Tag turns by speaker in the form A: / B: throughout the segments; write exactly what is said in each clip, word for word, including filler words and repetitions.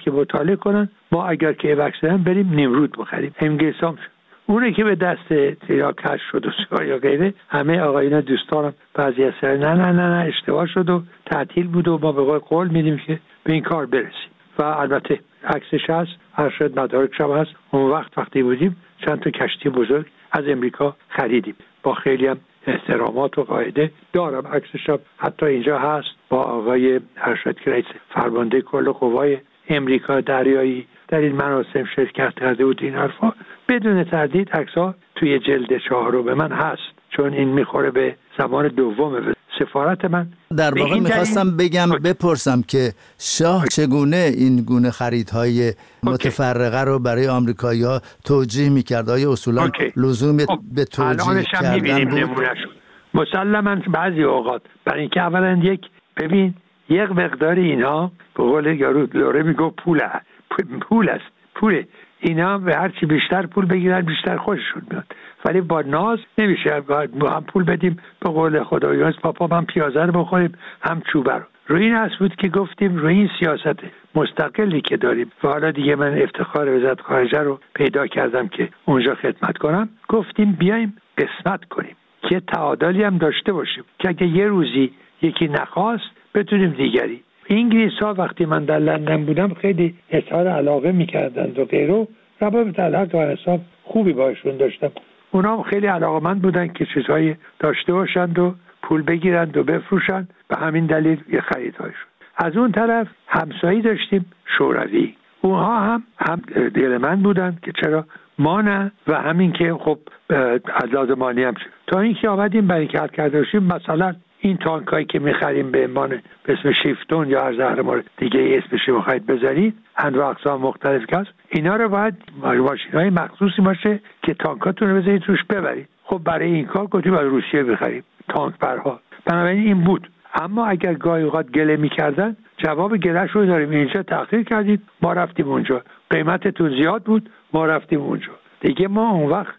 A: که مطالعه کنن، ما اگر که وکسن بریم نمرود بخریم. انگلیسام اونه که به دست یا کش شد و یا غیره، همه آقایون دوستانم بعضی از نه نه نه نه اشتباه شد و تعطیل بود و ما به قول قول میدیم که به این کار برسیم. و البته عکسش هست، ارشد مدارکش هم هست. اون وقت وقتی بودیم چند تا کشتی بزرگ از امریکا خریدیم با خیلی هم احترامات و قاعده. دارم عکسش هم حتی اینجا هست با آقای ارشد که رئیس فرمانده کل قوای امریکا دریایی در این مراسم شرکت کرده بود. این حرفا بدون تردید عکس‌ها توی جلد چهارم من هست، چون این میخوره به زمان دوم سفارت من.
B: در واقع میخواستم بگم بپرسم که شاه چگونه این گونه خریدهای متفرقه رو برای آمریکایی‌ها توجیه میکرد؟ آیا اصولا لزوم به توجیه کردن بود؟
A: مسلماً بعضی اوقات برای اینکه اولا یک ببین یک مقدار اینا به قول یارو لوره میگه پوله پول است پوله اینا به هر چی بیشتر پول بگیرن بیشتر خوششون میاد، ولی با ناز نمیشه. با هم پول بدیم به قول خداییاس پاپا هم پیازه رو بخوریم هم چوبه رو. روی این اساس بود که گفتیم روی این سیاست مستقلی که داریم و حالا دیگه من افتخار وزارت خارجه رو پیدا کردم که اونجا خدمت کنم، گفتیم بیایم قسمت کنیم که تعادلی هم داشته باشیم که اگه یه روزی یکی نخواست بتونیم دیگری. انگلیس ها وقتی من در لندن بودم خیلی اظهار علاقه میکردند و غیره، روابط علاقه و حساب خوبی باشون داشتم. اونا هم خیلی علاقه‌مند بودن که چیزهایی داشته باشند و پول بگیرند و بفروشند، به همین دلیل یه خریدهایشون. از اون طرف همسایه داشتیم شوروی، اونها هم هم دلمند بودن که چرا ما نه، و همین که خب از لحاظ مالی هم شد. تا اینکه آمدیم برای کار کرده باشیم مثلا این تانکایی که می‌خریم به عنوان به اسم شیفتون یا هر زهرمار دیگه اسمش رو بخواید بذارید، انواع اقسام مختلف هست، اینا رو باید ماشین‌های مخصوصی باشه که تانکاتون رو بذارید توش ببرید. خب برای این کار گفتیم از روسیه بخریم تانک برها. بنابراین این بود. اما اگر گاهی اوقات گله می‌کردن، جواب گله‌ش رو داریم، اینجا تأخیر کردید ما رفتیم اونجا، قیمتتون زیاد بود ما رفتیم اونجا. دیگه ما اون وقت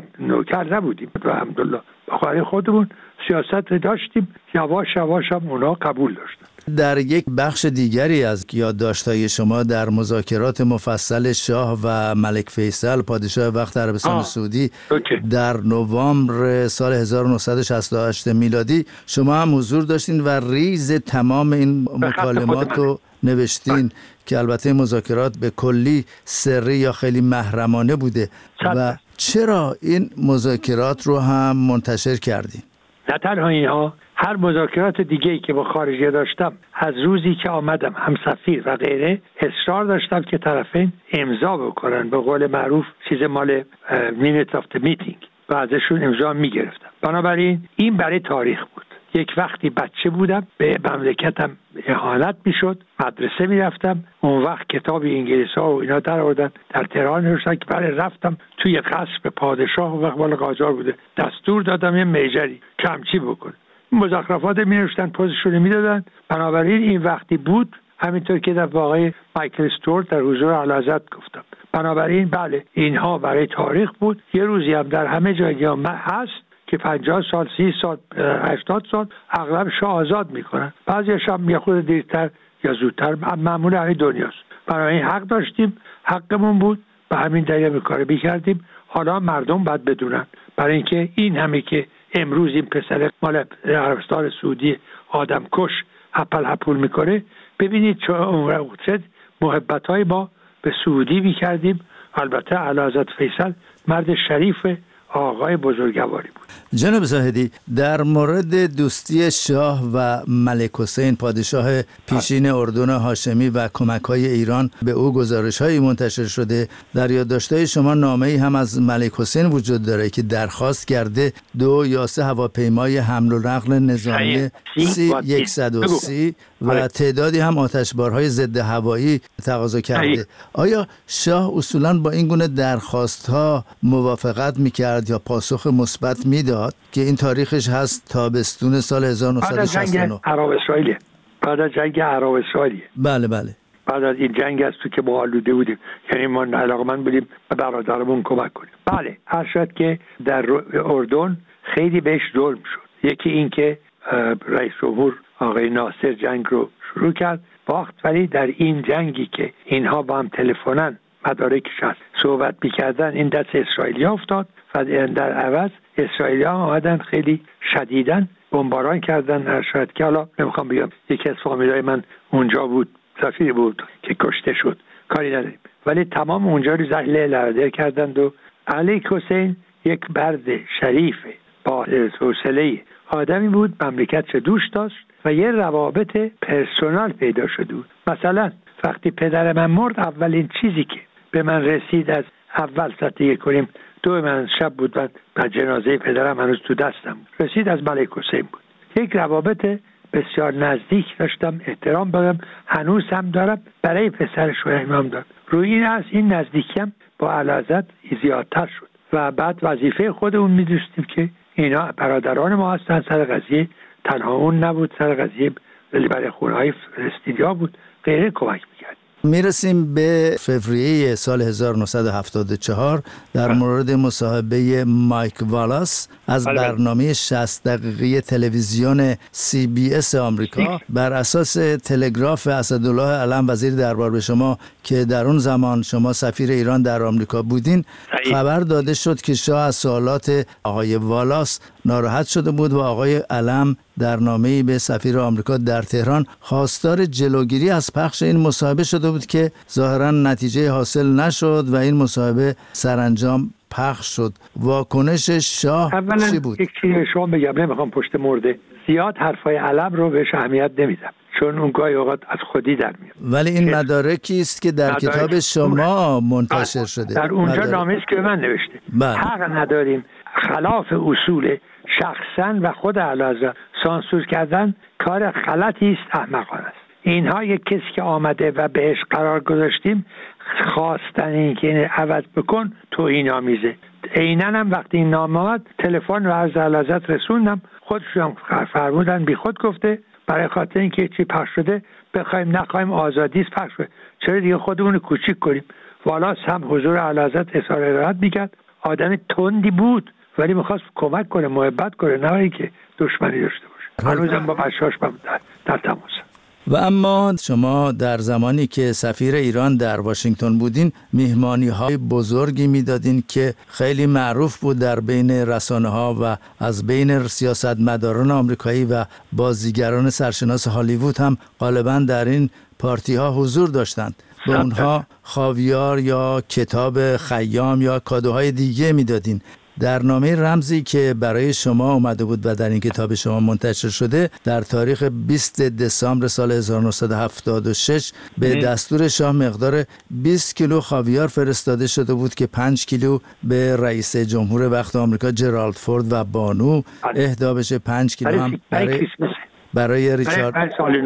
A: نوکر نبودیم و الحمدلله بخاری خودمون سیاست داشتیم، یواش یواش هم اونا قبول داشتن.
B: در یک بخش دیگری از یادداشت‌های شما در مذاکرات مفصل شاه و ملک فیصل پادشاه وقت عربستان سعودی در نوامبر سال هزار و نهصد و شصت و هشت میلادی شما هم حضور داشتین و ریز تمام این مکالمات رو نوشتین که البته مذاکرات به کلی سری یا خیلی محرمانه بوده. و چرا این مذاکرات رو هم منتشر کردین؟
A: نه تنها اینها، هر مذاکرات دیگه‌ای که با خارجیه داشتم از روزی که آمدم هم سفیر و غیره اصرار داشتم که طرفین امضا بکنن، به قول معروف چیز مال مینیت آف میتینگ، و ازشون امضا میگرفتم. بنابراین این برای تاریخ بود. یک وقتی بچه بودم به مملکتم اهانت میشد، مدرسه میرفتم، اون وقت کتاب انگلیس‌ها و اینا در آوردن در تهران نوشتن که برای رفتم توی قصر پادشاه و وقت مال قاجار بوده، دستور دادم یه میجری کمچی بکن، مزخرفات می نوشتن پوزشون میدادن. بنابراین این وقتی بود، همینطور که در واقع مایکل استورت در حضور اعلیحضرت گفتم. بنابراین بله اینها برای تاریخ بود. یه روزی هم در همه جای هست که پنجاه سال، سی سال، هشتاد سال اغلب شاه آزاد میکنن، بعضیش هم یه خود دیرتر یا زودتر، معمول همین دنیاست. بنابراین حق داشتیم، حقمون بود، به همین دلیل کار میکردیم. حالا مردم باید بدونن، برای اینکه این همه که امروز این پسر مال عربستان سعودی آدم کش هپل هپول میکنه، ببینید چه محبت‌های ما به سعودی میکردیم. البته اعلیحضرت فیصل مرد شریف آقای بزرگواری بود.
B: جناب زاهدی، در مورد دوستی شاه و ملک حسین پادشاه پیشین اردن هاشمی و کمک‌های ایران به او گزارش‌هایی منتشر شده. در یادداشت‌های شما نامه‌ای هم از ملک حسین وجود داره که درخواست کرده دو یا سه هواپیمای حمل و نقل نظامی سی صد و سی و تعدادی هم آتشبارهای ضد هوایی تقاضا کرده. آیا شاه اصولاً با این گونه درخواست‌ها موافقت می‌کرد یا پاسخ مثبت میداد که این تاریخش هست تابستون سال هزار و نهصد و شصت و نه؟
A: عرب اسرائیل، بعد از جنگ عرب اسرائیل.
B: بله بله.
A: بعد از این جنگ است که ما آلوده بودیم، یعنی ما علاقمند بودیم به برادرمون کمک کنیم. بله، هر شد که در اردن خیلی بهش ظلم شد. یکی این که رئیس جمهور آقای ناصر جنگ رو شروع کرد باخت. ولی در این جنگی که اینها با هم تلفنن مدارکش هست صحبت میکردن این دست اسرائیلی افتاد و در عوض اسرائیلی ها آمدن خیلی شدیدن بمباران کردن. شاید که حالا نمیخوام بگم یکی از فامیلای من اونجا بود، سفیر بود که کشته شد، کاری نداریم، ولی تمام اونجا رو زهله لرده کردند. و علی حسین یک برد شریف با حوصله آدمی بود، مملکت دوست داشت و یه روابط پرسونال پیدا شده بود. مثلا وقتی پدر من مرد اولین چیزی که به من رسید از اول ساعت یک کنیم دو من شب بود و جنازه پدرم هنوز تو دستم رسید از ملک حسین بود. یک روابط بسیار نزدیک داشتم، احترام دارم، هنوز هم دارم، برای پسرش و امام دارم. روی این از این نزدیکیم با اعلیحضرت زیادتر شد و بعد وظیفه خودمون می‌دونستیم که اینا برادران ما هستن. سر قضیه تنها اون نبود، سر قضیه ولی برای خونه‌های فلسطینیا بود، غیره کمک می‌کرد.
B: میرسیم به فوریه سال هزار و نهصد و هفتاد و چهار در مورد مصاحبه مایک والاس از برنامه شصت دقیقه تلویزیون سی بی اس آمریکا بر اساس تلگراف اسدالله علم وزیر دربار به شما که در اون زمان شما سفیر ایران در آمریکا بودین خبر داده شد که شاه از سوالات آقای والاس ناراحت شده بود و آقای علم در نامه‌ای به سفیر آمریکا در تهران خواستار جلوگیری از پخش این مصاحبه شده بود که ظاهراً نتیجه حاصل نشد و این مصاحبه سرانجام پخش شد. واکنش شاه چی بود؟
A: یک چیزی شما بگم، نمیخوام پشت مرده زیاد حرفای علم رو بهش اهمیت نمیدم چون اون گاهی اوقات از خودی در میاد،
B: ولی این مدارکی است که در کتاب شما منتشر شده.
A: در اونجا نامه‌ای است که من نوشته.
B: بله.
A: حق نداریم خلاف اصول شخصا و خود اعلیحضرت سانسور کردن کار غلطی است، احمقانه است. اینها یک کسی که آمده و بهش قرار گذاشتیم خواستن این که اینو عوض بکن توهین آمیزه. عیناً هم وقتی این نامه آمد تلفن رو از اعلیحضرت رسوندم، خودشون فرمودن بی خود گفته برای خاطر اینکه چی پخش شده بخوایم نخوایم آزادی است پخش شده، چرا دیگه خودمون کوچیک کنیم. والاس هم حضور اعلیحضرت اظهار ارادت میکرد، آدم تندی بود ولی میخواست کمک کنه، محبت کنه، نه اینکه دشمنی داشته باشه. هنوزم با بچه‌هاش در, در تماس.
B: و اما شما در زمانی که سفیر ایران در واشنگتن بودین مهمانی های بزرگی میدادین که خیلی معروف بود در بین رسانه ها و از بین سیاستمداران آمریکایی و بازیگران سرشناس هالیوود هم غالبا در این پارتی ها حضور داشتند. به اونها خاویار یا کتاب خیام یا کادوهای دیگه میدادین. در نامه رمزی که برای شما اومده بود و در این کتاب شما منتشر شده در تاریخ بیست دسامبر سال هزار و نهصد و هفتاد و شش به دستور شاه مقدار بیست کیلو خاویار فرستاده شده بود که پنج کیلو به رئیس جمهور وقت آمریکا جرالد فورد و بانو اهدا بشه، پنج کیلو هم برای برای ریچارد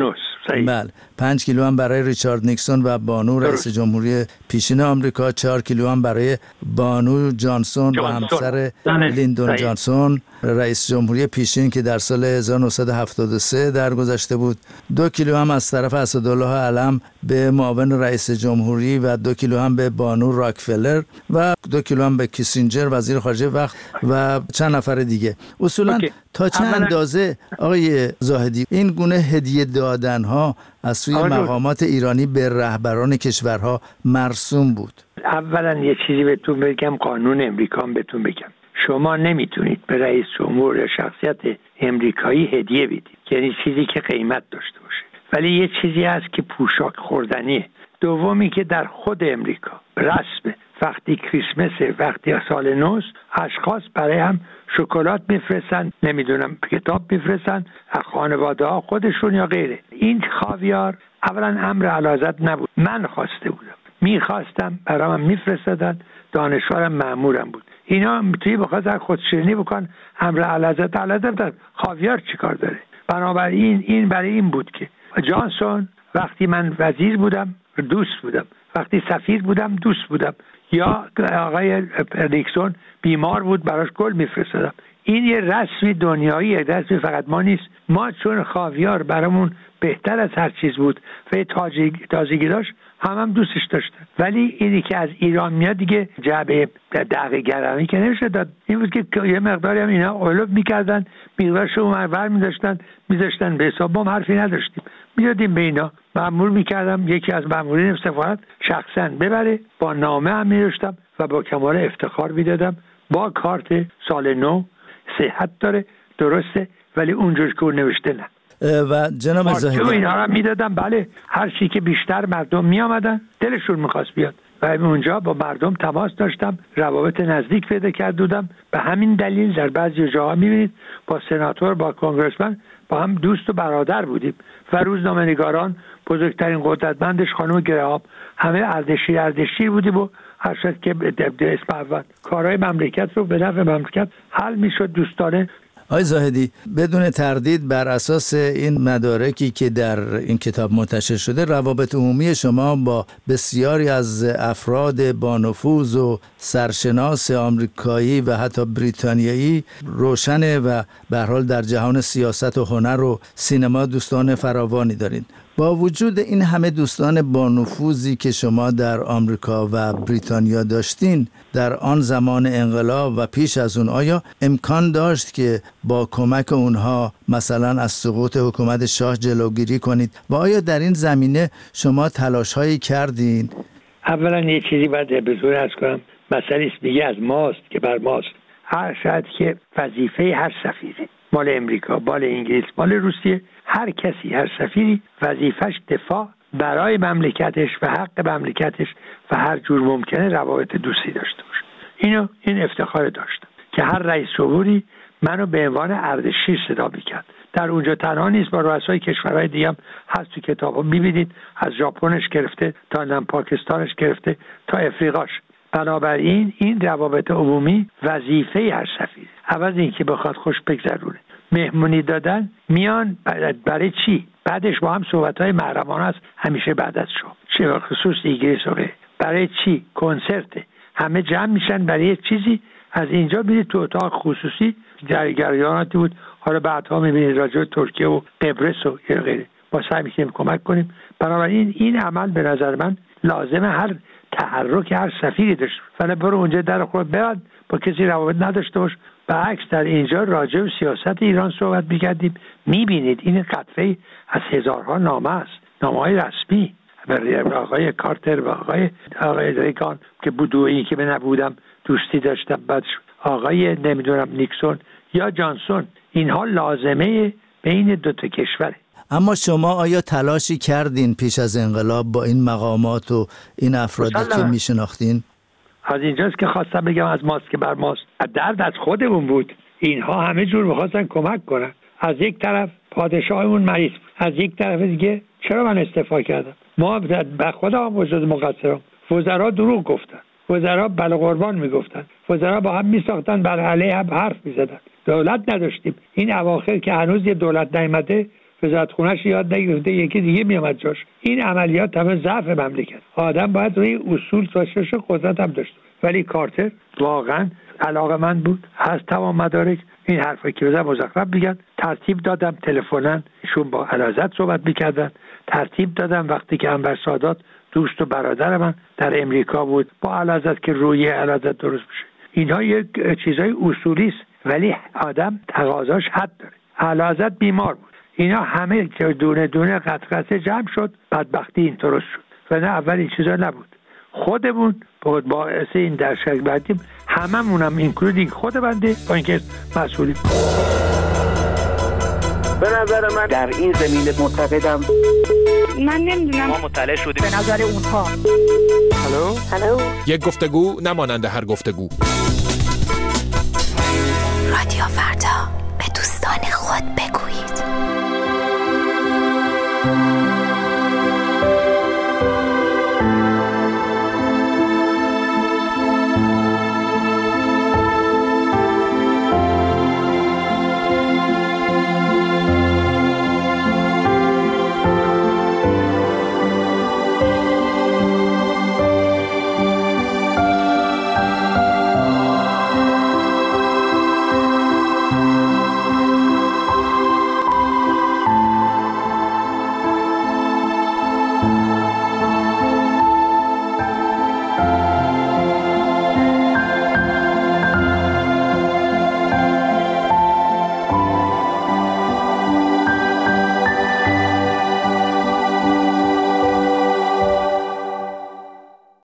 B: بله پنج کیلو هم برای ریچارد نیکسون و بانو رئیس جمهوری پیشین آمریکا، چهار کیلو هم برای بانو جانسون و همسر لیندون جانسون رئیس جمهوری پیشین که در سال هزار و نهصد و هفتاد و سه درگذشته بود، دو کیلو هم از طرف اسدالله علم به معاون رئیس جمهوری و دو کیلو هم به بانو راکفلر و دو کیلو هم به کیسینجر وزیر خارجه وقت و چند نفر دیگه. اصولا اوکی. تا چه اندازه آقای زاهدی این گونه هدیه دادن ها از سوی مقامات ایرانی به رهبران کشورها مرسوم بود؟
A: اولا یه چیزی بهتون بگم، قانون امریکا هم بهتون بگم، شما نمیتونید به رئیس جمهور یا شخصیت امریکایی هدیه بدید، یعنی چیزی که قیمت داشته باشه. ولی یه چیزی هست که پوشاک خوردنیه. دومی که در خود امریکا رسمه وقتی کریسمسه، وقتی سال نوست، اشخاص برای هم شکلات میفرستن، نمیدونم کتاب میفرستن، خانواده ها خودشون یا غیره. این خاویار اولا امر اعلیحضرت نبود، من خواسته بودم، میخواستم برام میفرستادن، دانشورم مأمورم بود. اینا توی بخواستن خودشیرینی بکن امر اعلیحضرت اعلیحضرت خاویار چیکار داره؟ بنابراین این برای این بود که جانسون وقتی من وزیر بودم دوست بودم، وقتی سفیر بودم دوست بودم، یا آقای نیکسون بیمار بود براش گل میفرستادم. این یه رسمی دنیایی، یه رسمی فقط ما نیست. ما چون خاویار برامون بهتر از هر چیز بود و تازگی داشت، هم هم دوستش داشتن. ولی اینی که از ایران میاد دیگه جعبه دقیق گرمی که نمیشه داد. این بود که یه مقداری هم اینا اولوب میکردن، مقدارش رو منور میداشتن میذاشتن به حساب. ما حرفی نداشتیم، میدادیم به اینا، مأمور میکردم یکی از مأمورین سفارت شخصا ببره، با نامه هم می‌نوشتم و با کمال افتخار میدادم با کارت سال نو، صحت داره، درسته، ولی اونجوری که نوشته نه.
B: و جناب زاهدی
A: اینا رو میدادم. بله، هر چی که بیشتر مردم میآمدن دلشون میخواست بیاد و اونجا با مردم تماس داشتم، روابط نزدیک پیدا کرده بودم. به همین دلیل در بعضی جاها میبینید با سناتور، با کنگرسمن با هم دوست و برادر بودیم و روزنامه‌نگاران، بزرگترین قدرتمندش خانم گراهام، همه اردشیر اردشیر بودیم و هر شد که اسم اول کارهای مملکت رو به نفع مملکت حل میشد دوستانه.
B: آقای زاهدی، بدون تردید بر اساس این مدارکی که در این کتاب منتشر شده، روابط عمومی شما با بسیاری از افراد با نفوذ و سرشناس آمریکایی و حتی بریتانیایی روشنه و به هر حال در جهان سیاست و هنر و سینما دوستان فراوانی دارید. با وجود این همه دوستان با نفوذی که شما در آمریکا و بریتانیا داشتین در آن زمان انقلاب و پیش از اون، آیا امکان داشت که با کمک اونها مثلا از سقوط حکومت شاه جلوگیری کنید و آیا در این زمینه شما تلاش‌هایی کردین؟
A: اولا یه چیزی باید بزرگ از کنم، مسئله دیگه از ماست که بر ماست. هر شاید که وظیفه هر سفیری، مال امریکا، مال انگلیس، مال روسیه، هر کسی، هر سفیری وظیفش دفاع برای مملکتش و حق مملکتش و هر جور ممکنه روابط دوستی داشته باشه. اینو این افتخار داشتم که هر رئیس جمهوری منو به عنوان اردشیر صدا میکرد. در اونجا تنها نیست، با رؤسای کشورهای دیگه هم هست، تو کتابو میبینید، از ژاپنش گرفته تا نم پاکستانش گرفته تا افریقاش. بنابراین این روابط عمومی وظیفه هر سفیر، عوض این که بخواد خوش بگذرونه مهمونی دادن میان برای چی؟ بعدش با هم صحبت‌های محرمانه است همیشه بعد از شو، چه خصوص انگلیس و برای چی؟ کنسرت، همه جمع میشن برای چیزی. از اینجا میرید تو اتاق خصوصی، جریاناتی بود، حالا بعدها میبینید راجع به ترکیه و قبرس و غیره، با سعی میکنیم کمک کنیم. بنابراین این عمل به نظر من لازمه هر تحرک هر سفیری داشت، ولی برو اونجا در خود برد با کسی روابط نداشته باش. برعکس در اینجا راجع به سیاست ایران صحبت می‌کردیم، می‌بینید این قطعه از هزارها نامه است، نامه‌های رسمی برای آقای کارتر و آقای آقای ریگان که بودویی که من نبودم دوستی داشتم، بعد آقای نمیدونم نیکسون یا جانسون، اینها لازمه بین دو تا کشوره.
B: اما شما آیا تلاشی کردین پیش از انقلاب با این مقامات و این افرادی که میشناختین؟
A: از اینجاست که خواستم بگم از ماست که بر ماست، درد از خودمون بود. اینها همه جور می‌خواستن کمک کنن. از یک طرف پادشاهمون مریض، از یک طرف دیگه چرا من استعفا کردم؟ ما به خدا وجود مقصرم. وزرا دروغ گفتن، وزرا بله قربان میگفتن، وزرا با هم میساختن، بر علیه هم حرف میزدن. دولت نداشتیم. این اواخر که هنوز یه دولت نیامده، وزارت خونه‌اش یاد نگرفته، یکی دیگه میامد جاش. این عملیات همه ضعف مملکت. آدم باید روی اصول تاشش قدرت هم داشت. ولی کارتر واقعا علاقه‌مند بود، هست تمام مدارک. این حرفی که بزن مزخرف میگن. ترتیب دادم تلفنن ایشون با اعلیحضرت صحبت میکردن، ترتیب دادم وقتی که انور سادات دوست و برادر من در امریکا بود با اعلیحضرت که روی اعلیحضرت درست بشه. اینها یک چیزای اصولی است، ولی آدم تقاضاش حد داره. اعلیحضرت بیمار بود، اینا همه دونه دونه قطعه جمع شد، بدبختی این درست شد. و نه اول این چیزا نبود. خودمون بود باعث این در شک بردیم، هممونم اینکلودینگ خود بنده با اینکه مسئولیم.
C: به نظر من در این زمینه معتقدم،
D: من نمیدونم،
C: ما مطلع شدیم
D: به نظر اونها.
C: هلو
D: هلو
E: یک گفتگو نمانند هر گفتگو.
F: رادیو فردا به دوستان